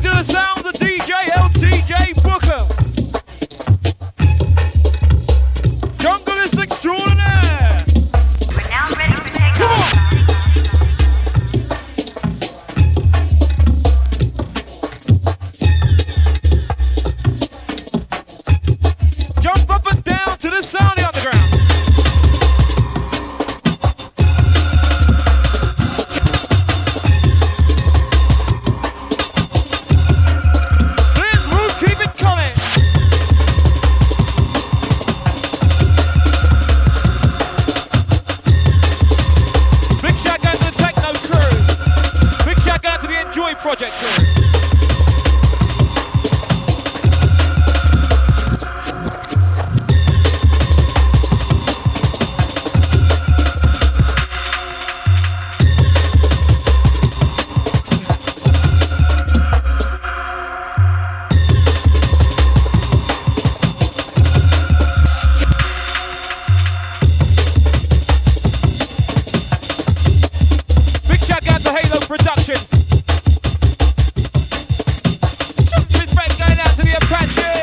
to the sound of DJ LTJ Booker. Junglist extraordinaire. We're now ready for takeoff. Come on. Jump up and down to the sound of the underground. Liz, we'll keep it coming. Big shout out to the Techno crew. Big shout out to the Enjoy Project crew. Productions. Respect going out to the Apache.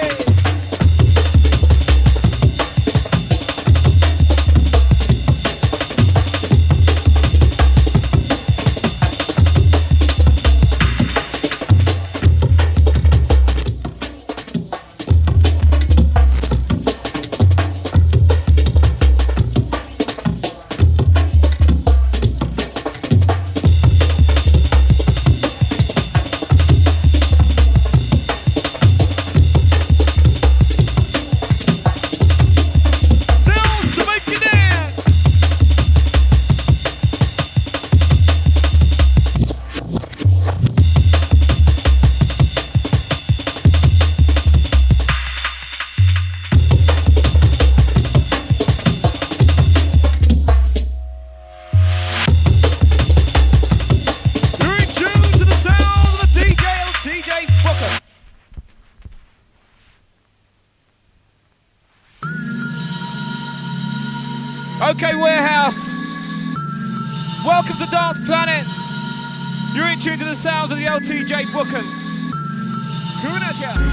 Okay, Warehouse. Welcome to Dance Planet. You're in tune to the sounds of the LTJ Booker. Coming at ya.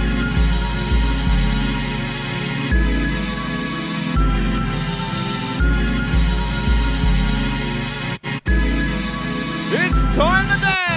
It's time to dance.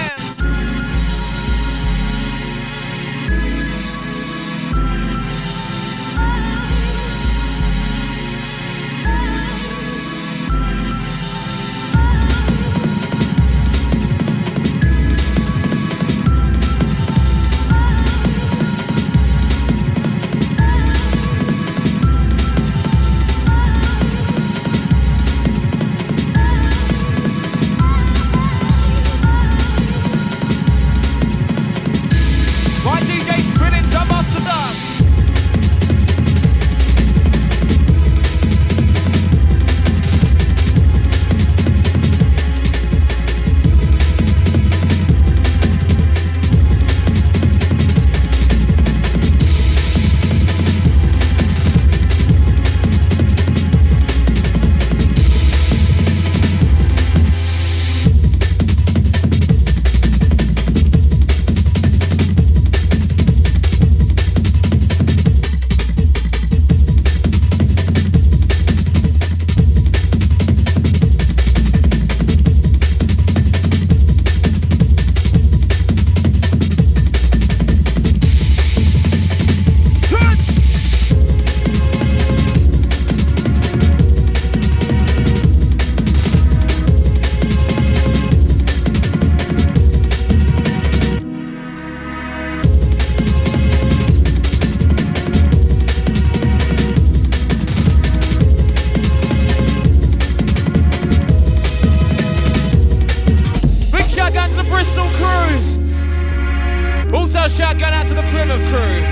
Shout out to the Plymouth crew.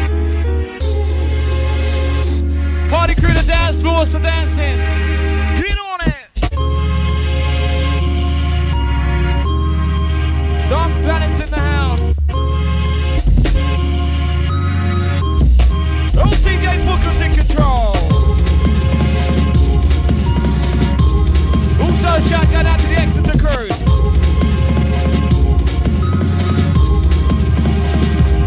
Party crew to dance floors to dancing. Get on it. Dance Planet's in the house. LTJ Booker's in control. Also shout out to the Exeter crew.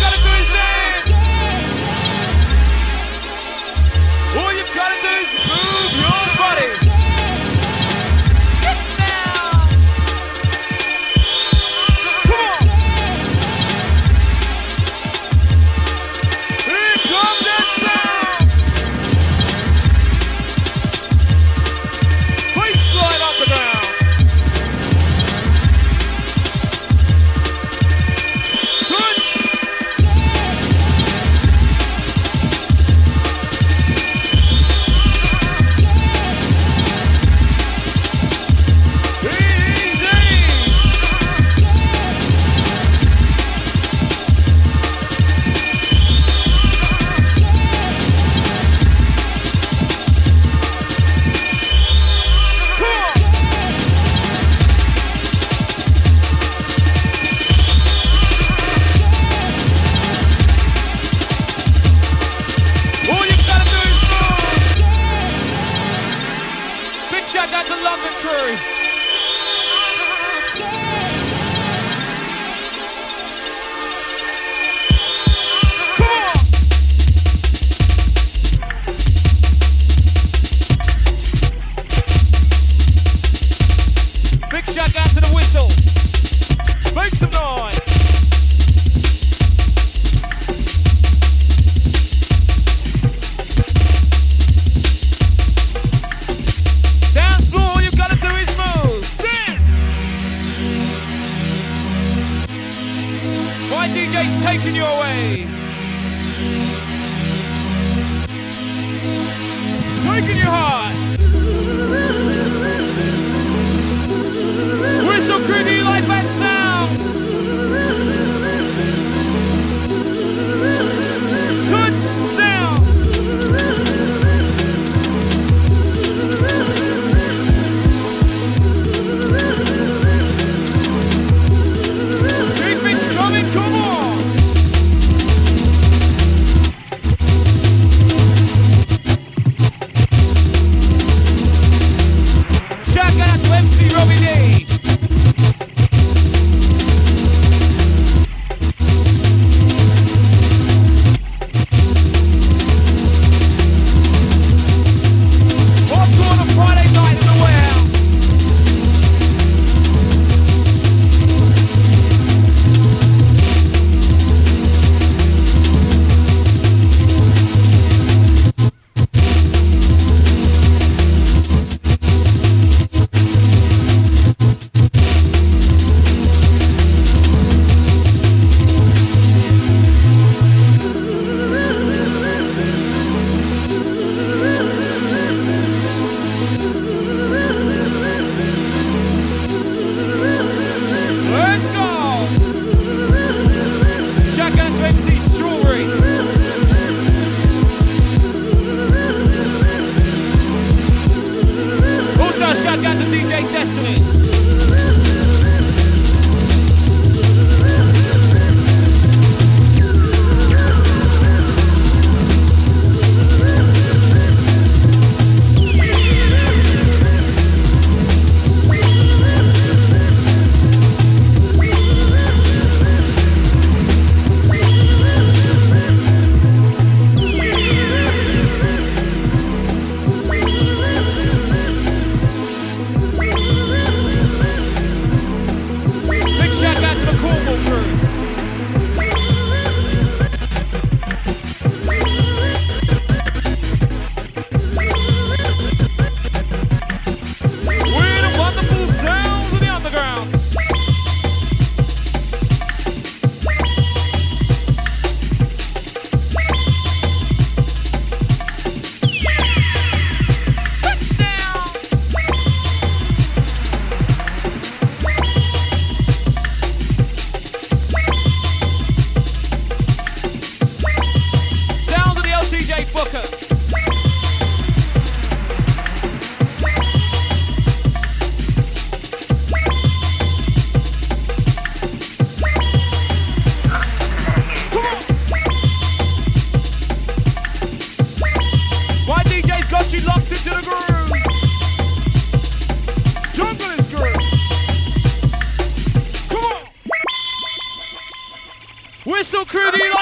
gotta do is dance. All you've gotta do is move your body. Get down. Come on. Here comes that sound. Please slide off the ground. That's a London crew. Come on. Big shout out to the whistle. Make some noise. DJ's taking you away. Taking you high. Whistle crew, do you like that sound? Touchdown. Keep it coming, come on.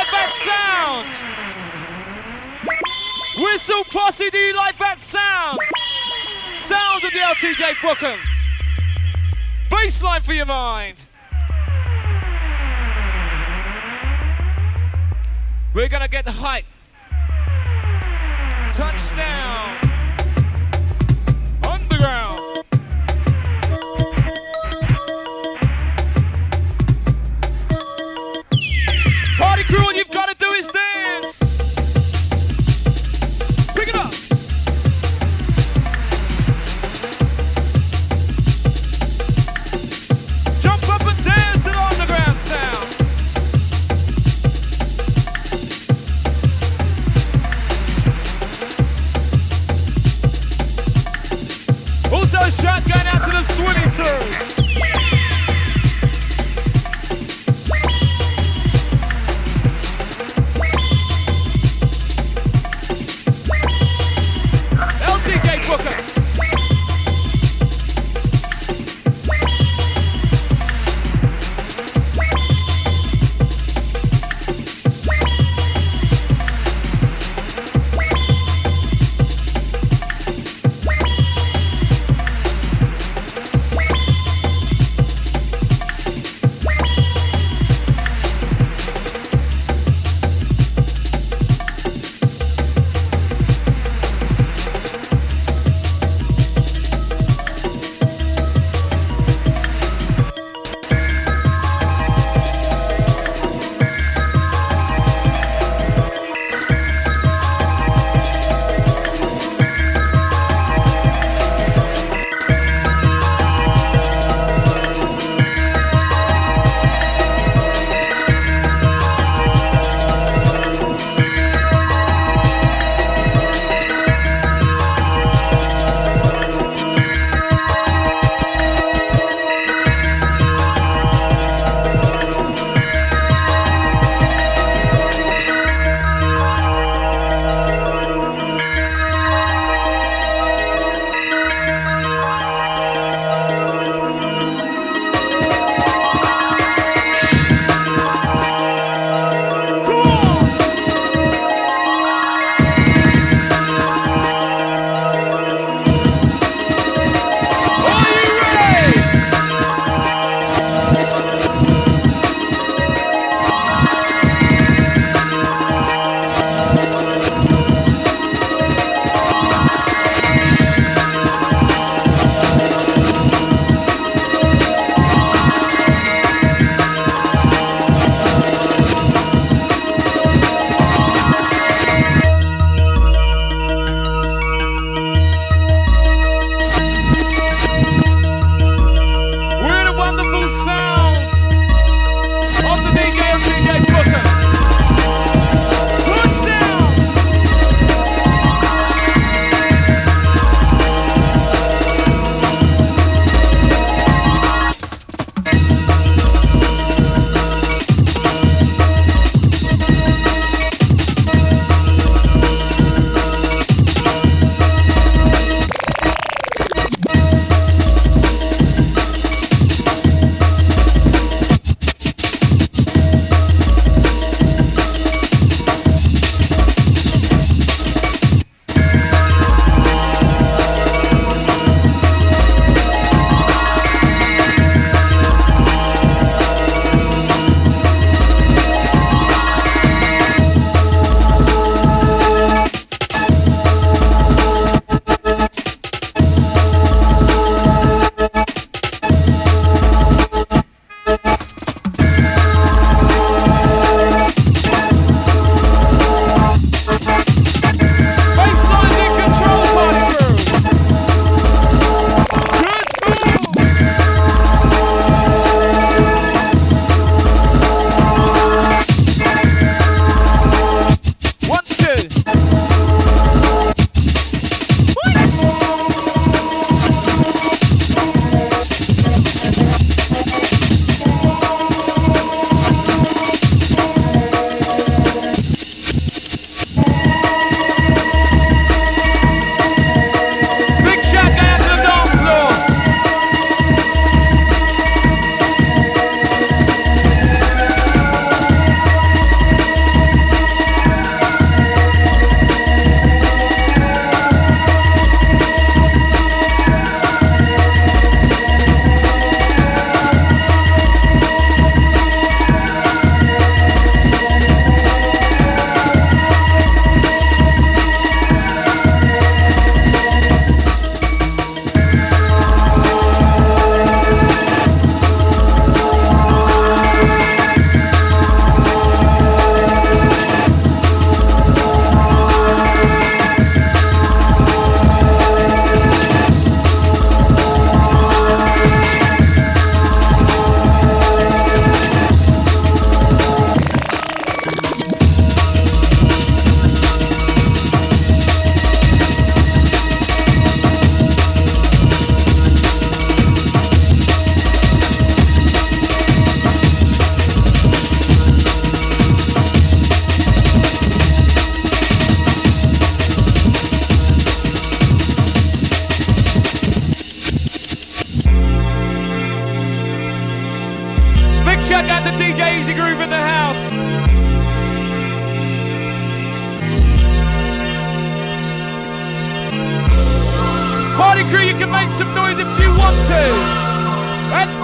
like that sound? Whistle Posse, do you like that sound? Sounds of the LTJ Brookham. Baseline for your mind. We're gonna get the hype. Touchdown. Underground. Party crew, all you've got to do is dance. Pick it up. Jump up and dance to the underground sound.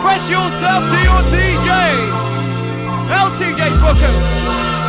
Express yourself to your DJ, LTJ Bookham.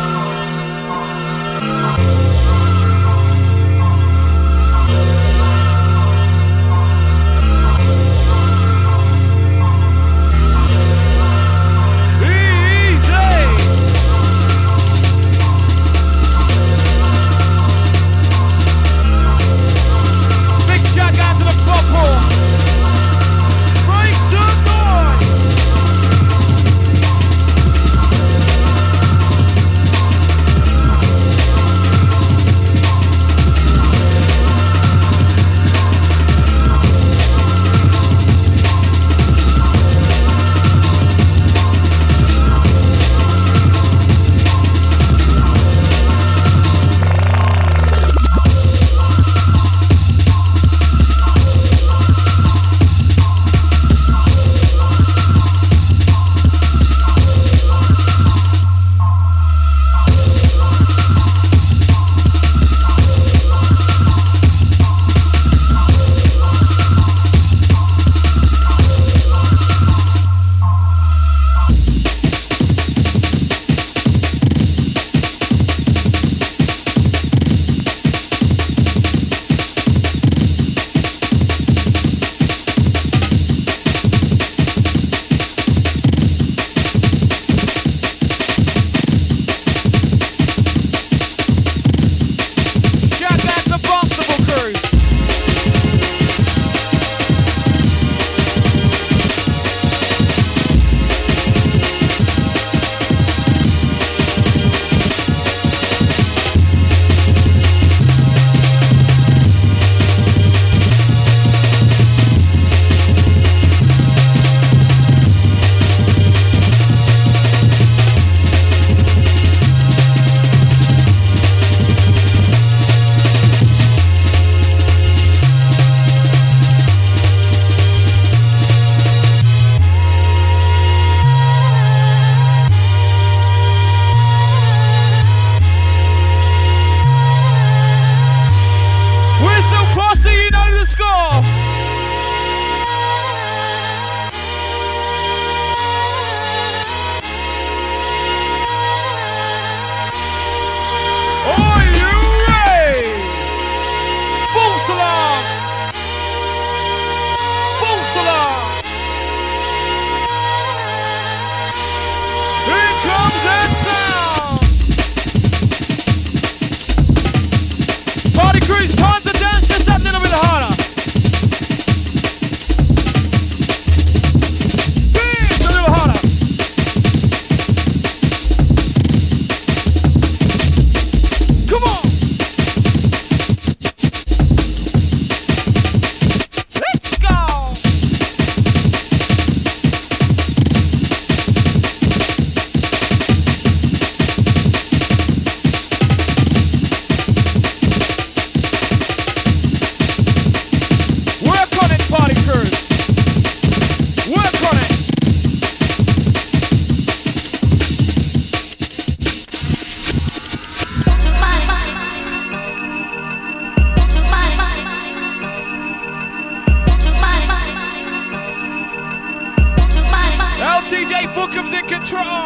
LTJ Bookham's in control.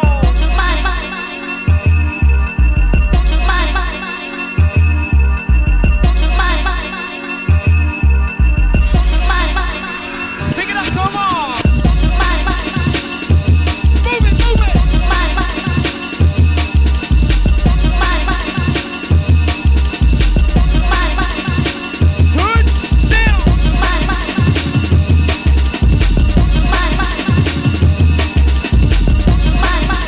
Pick it up, come on. Move it, move it. Touchdown.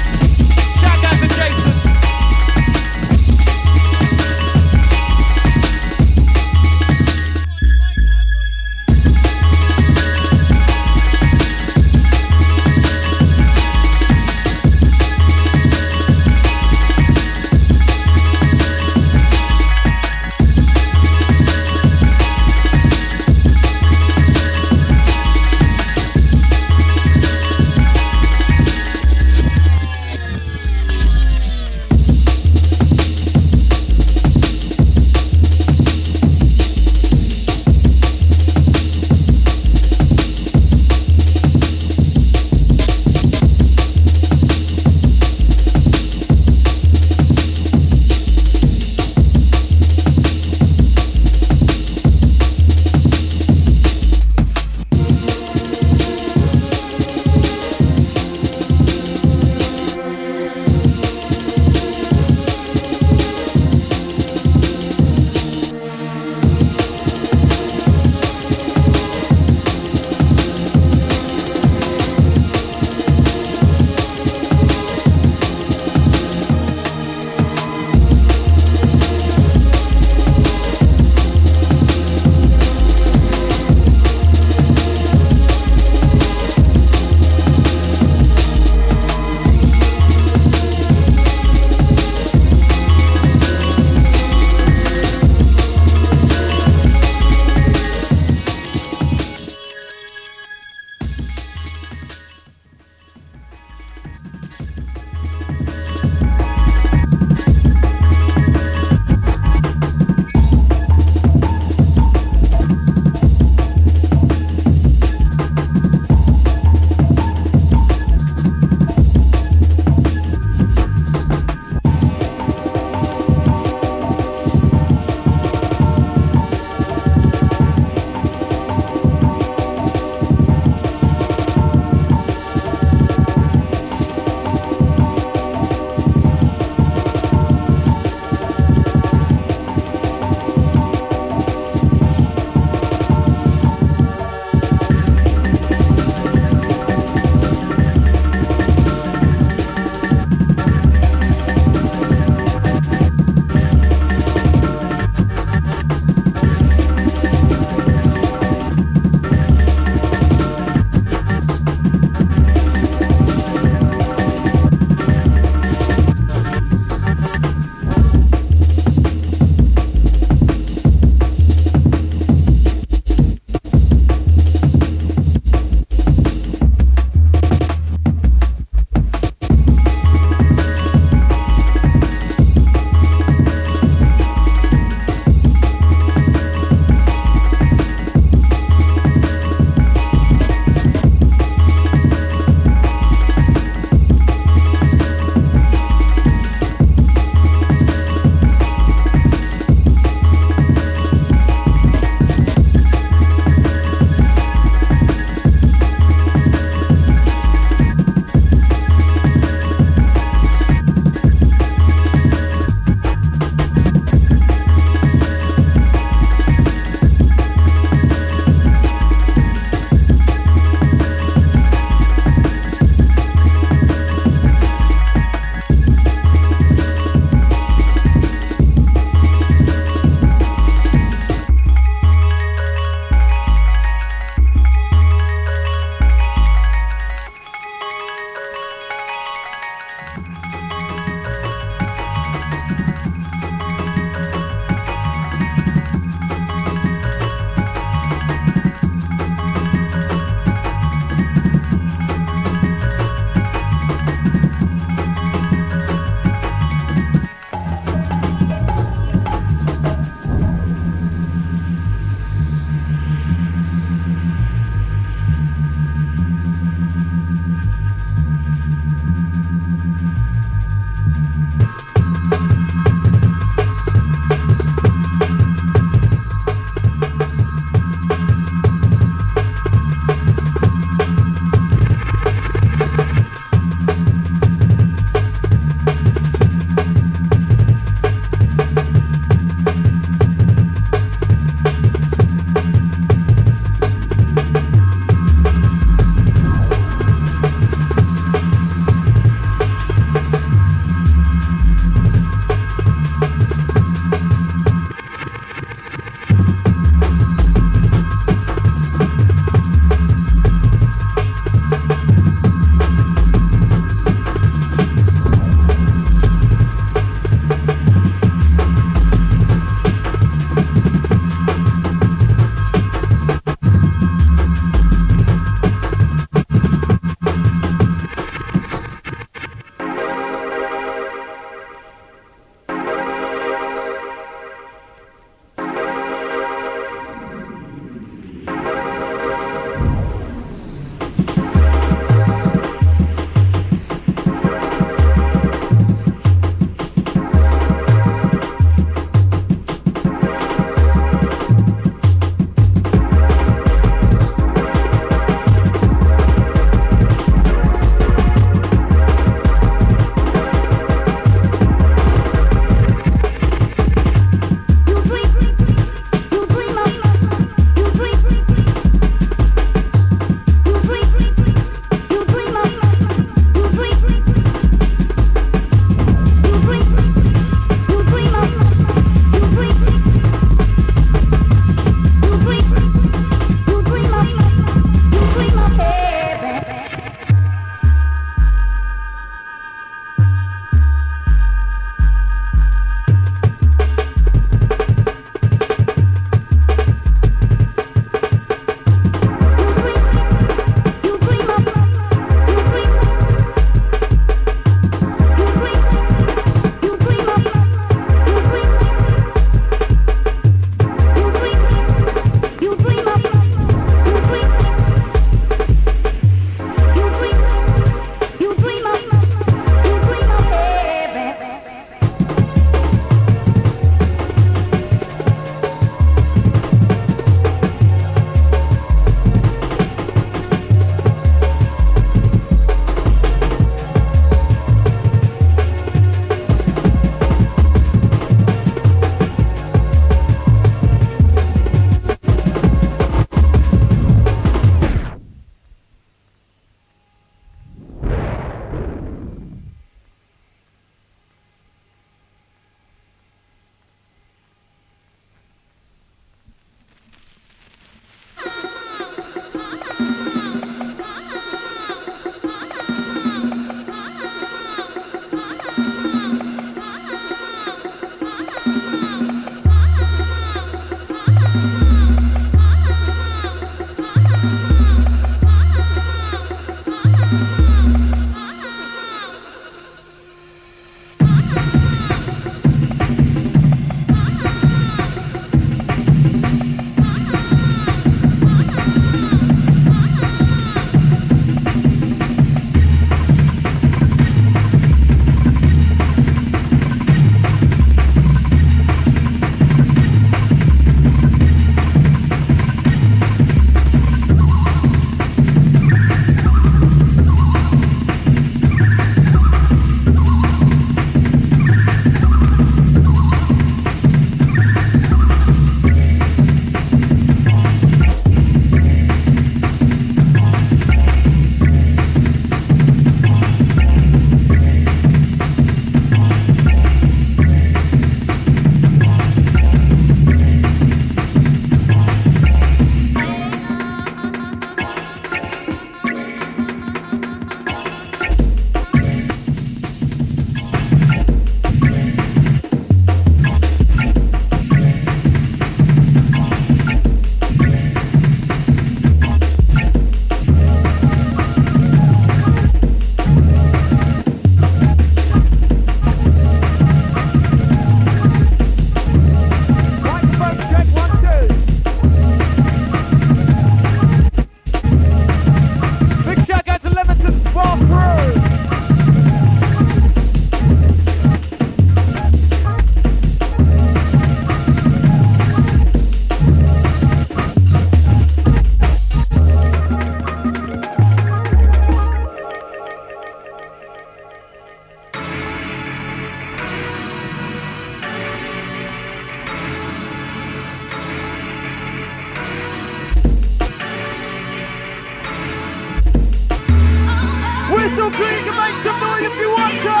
Whistle crew, you can make some noise if you want to.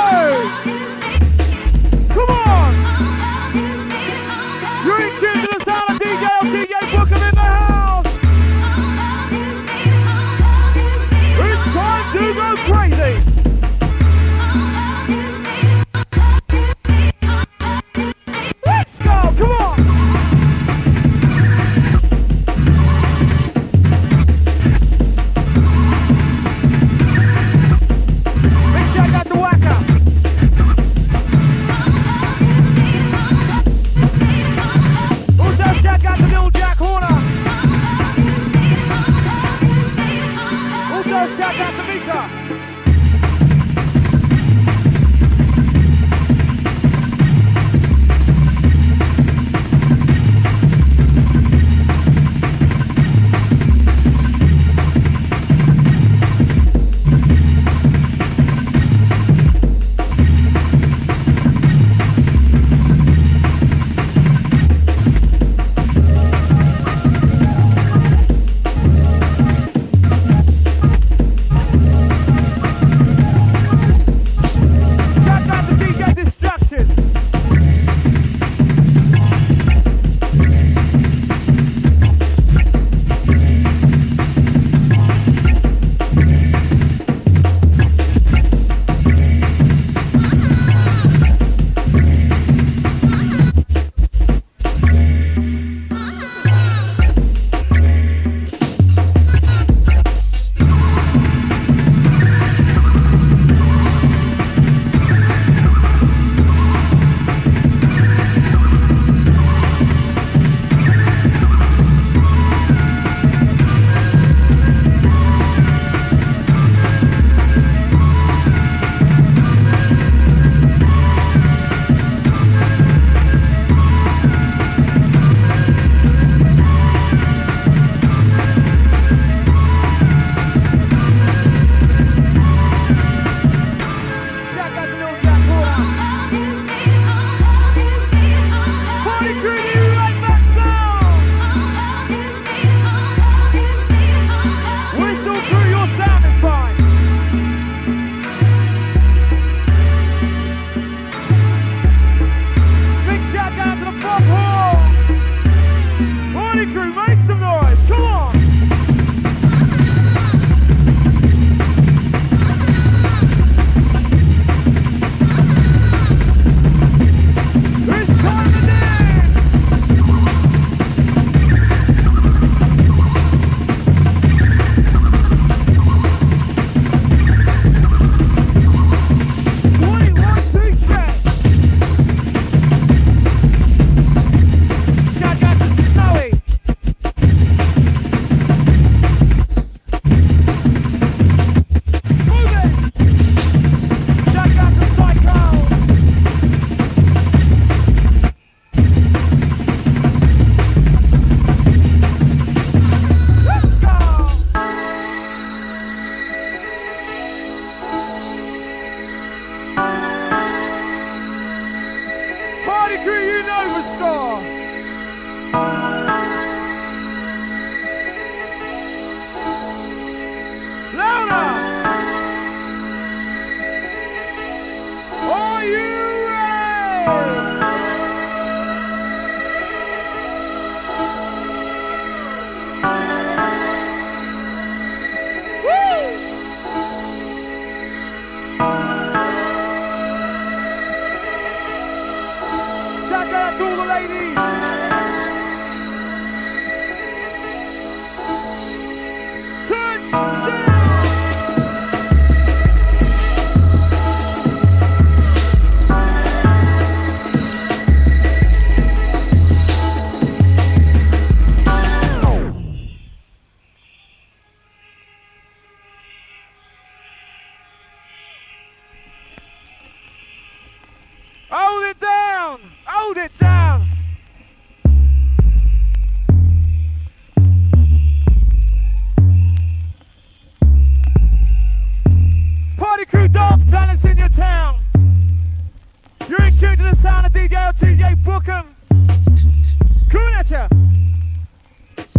Come on. You're in tune to the sound of DJ LTJ Bookham in the house. It's time to go crazy. Let's go, come on. Big shout out to Waka. Also shout out to Little Jack Horner. Also shout out to Mika.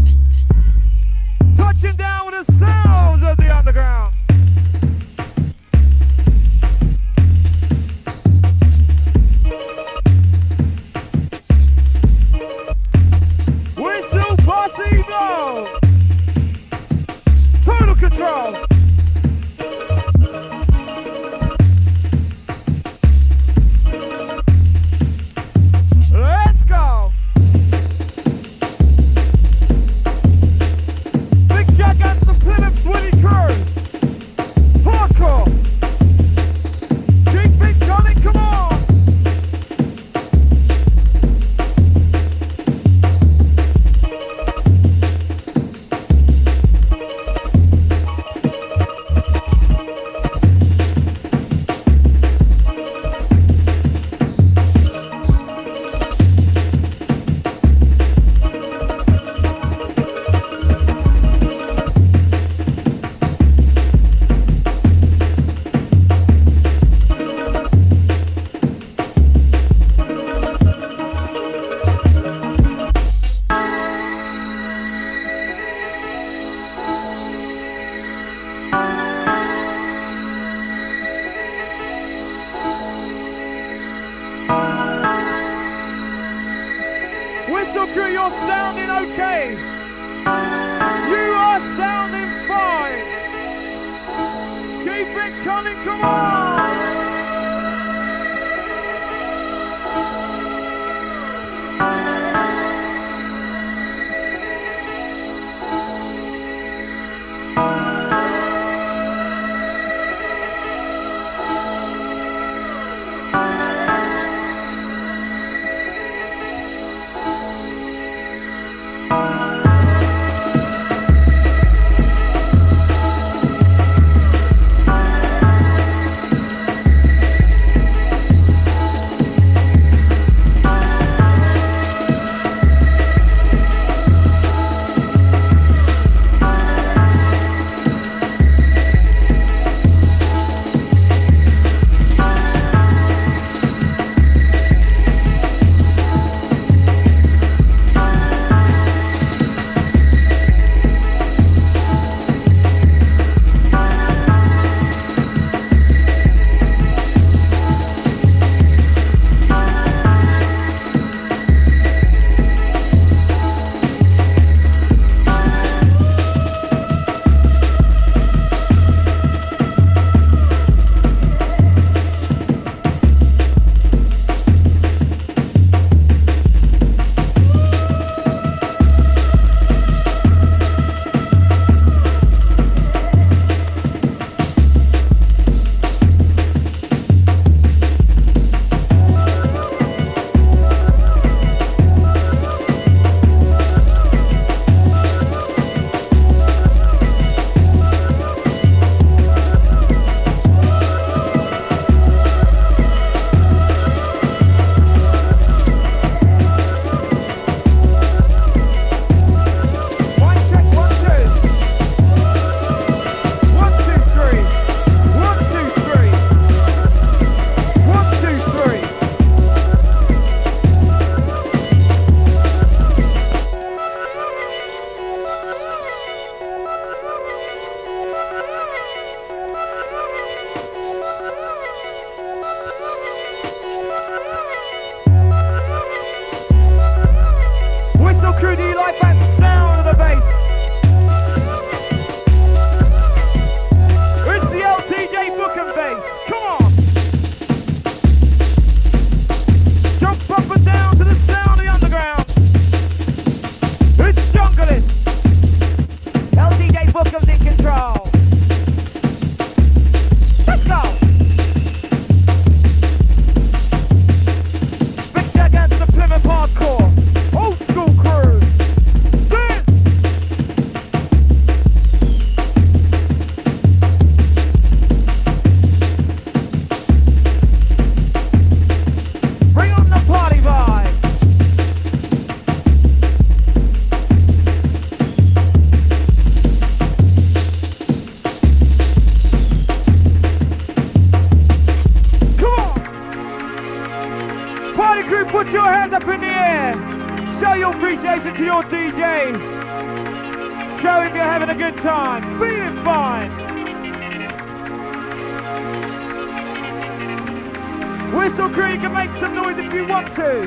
Touching down with the sounds of the underground. Whistle crew, you're sounding okay. You are sounding fine. Keep it coming, come on. Crew, do you like that sound of the bass? It's the LTJ Bookham bass. Come on. Jump up and down to the sound of the underground. It's Junglist. LTJ Bookham's in control. Let's go. Big shout out to the Plymouth Hardcore. Old school crew. This. Bring on the party vibe. Come on. Party crew, put your hands up in the air. Show your appreciation to your DJ. Show him you're having a good time. Feeling fine. Whistle crew, you can make some noise if you want to.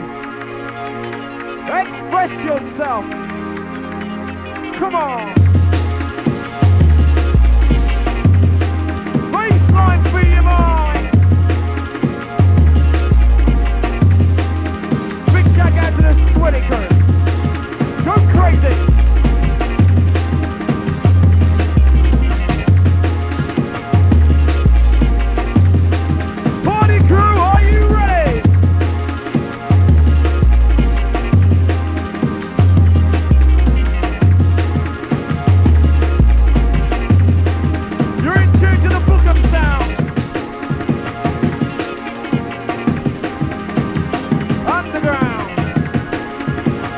Express yourself. Come on. Baseline for your mind. Big shout out to the sweaty crew. Go crazy. Party crew, are you ready? You're in tune to the Bookham sound. Underground.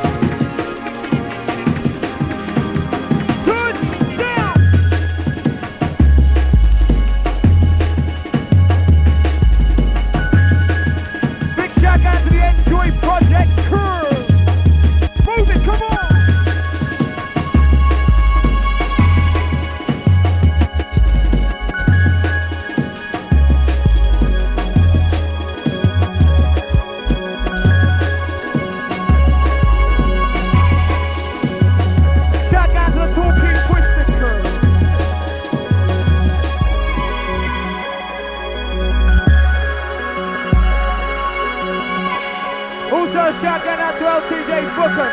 to LTJ Bookham.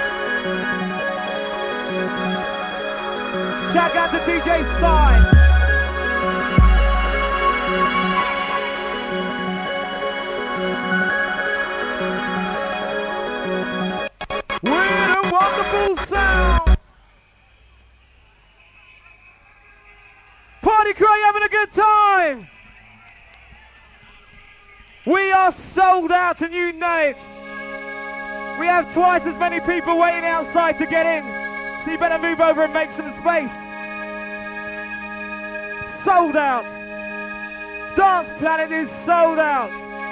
Shout out to DJ Sign. We're a wonderful sound. Party crew, you having a good time? We are sold out in Unites. We have twice as many people waiting outside to get in, so you better move over and make some space. Sold out. Dance Planet is sold out.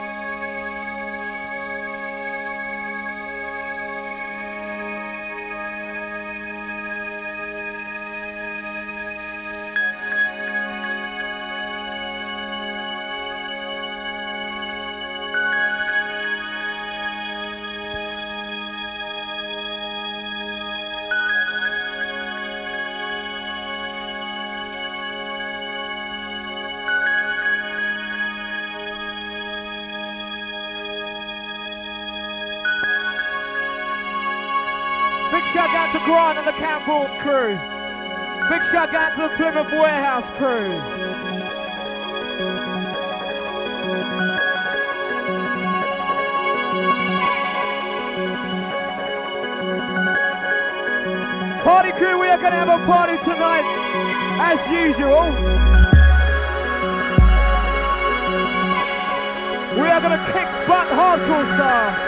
Shout out to Grant and the Campbell crew. Big shout out to the Plymouth Warehouse crew. Party crew, we are going to have a party tonight, as usual. We are going to kick butt hardcore style.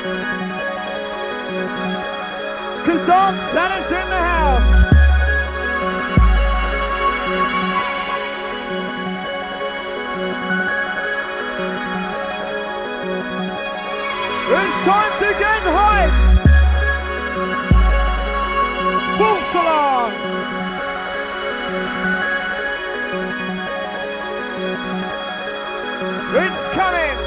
Because Dance Planet's in the house. It's time to get hype. Waltz along. It's coming.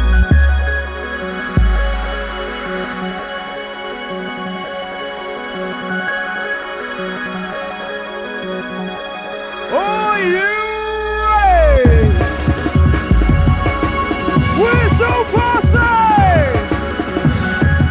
Are you ready? Whistle posse!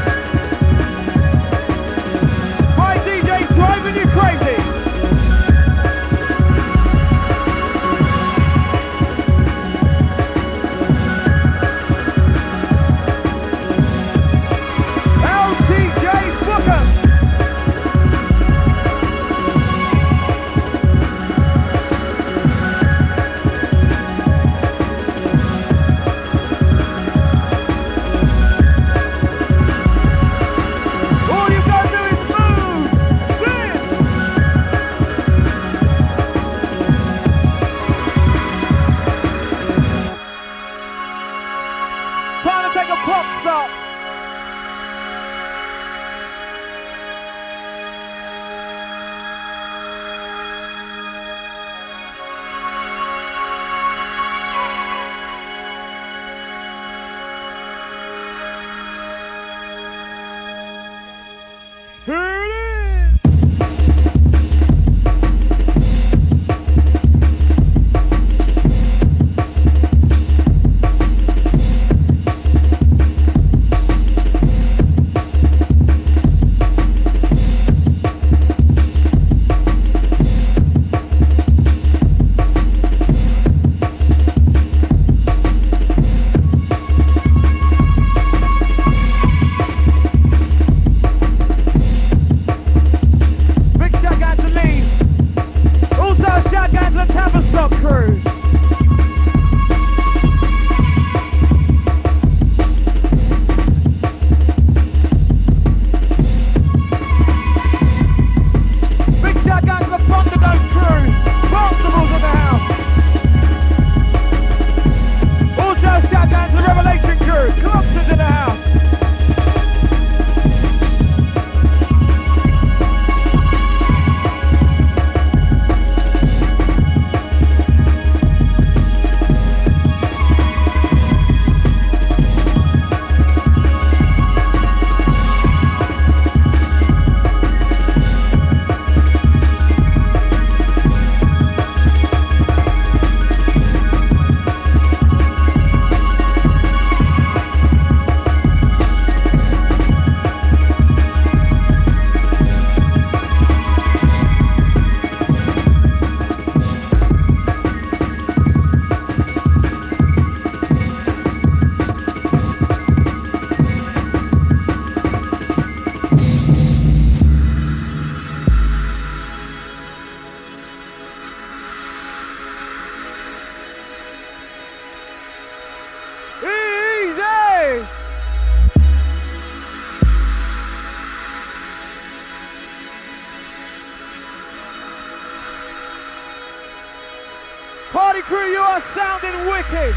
crew, you are sounding wicked.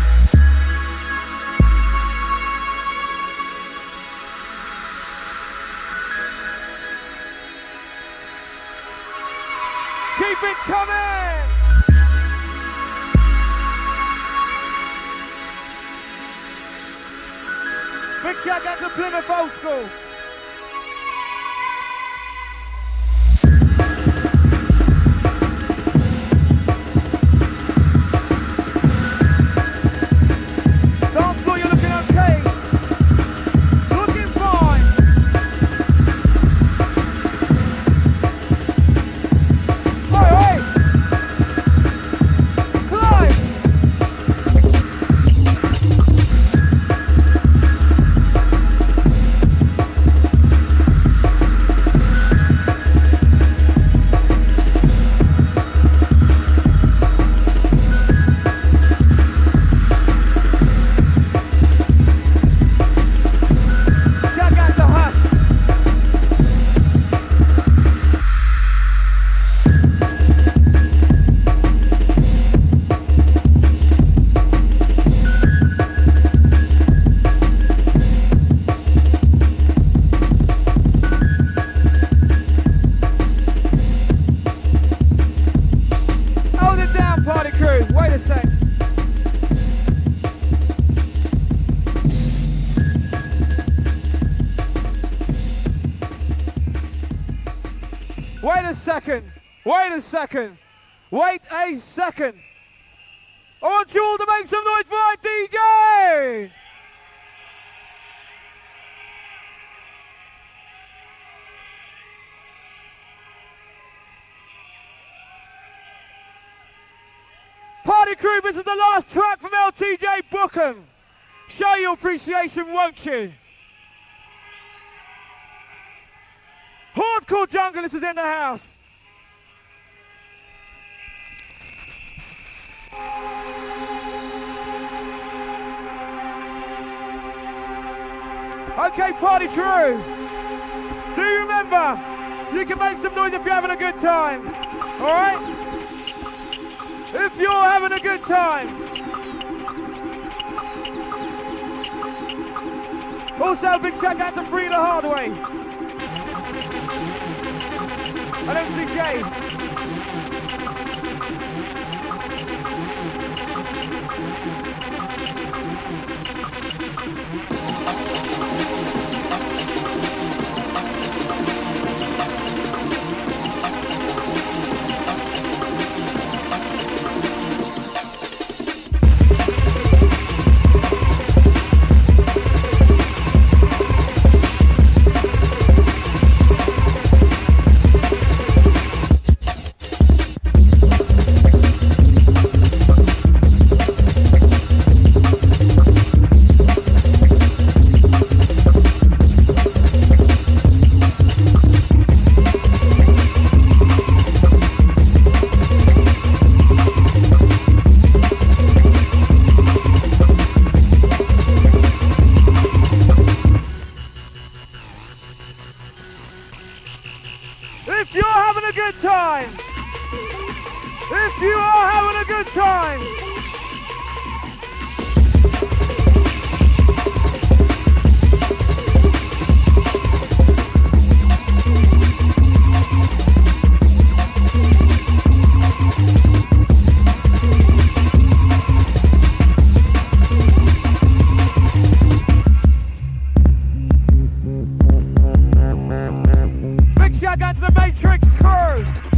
Keep it coming! Big shout out to Plymouth Old School. Dance floor, you're looking okay. Looking fine. Hey! Climb! Check out the husk. Hold it down, party crew. Wait a sec. Wait a second. Wait a second. Wait a second. I want you all to make some noise for our DJ. Party crew, this is the last track from LTJ Bookham. Show your appreciation, won't you? Hardcore Junglers is in the house. Okay, party crew. Do you remember? You can make some noise if you're having a good time. All right? If you're having a good time. Also, big shout out to Free the Hardway. And MCJ. If you're having a good time, if you are having a good time, big shout out to the Matrix crew.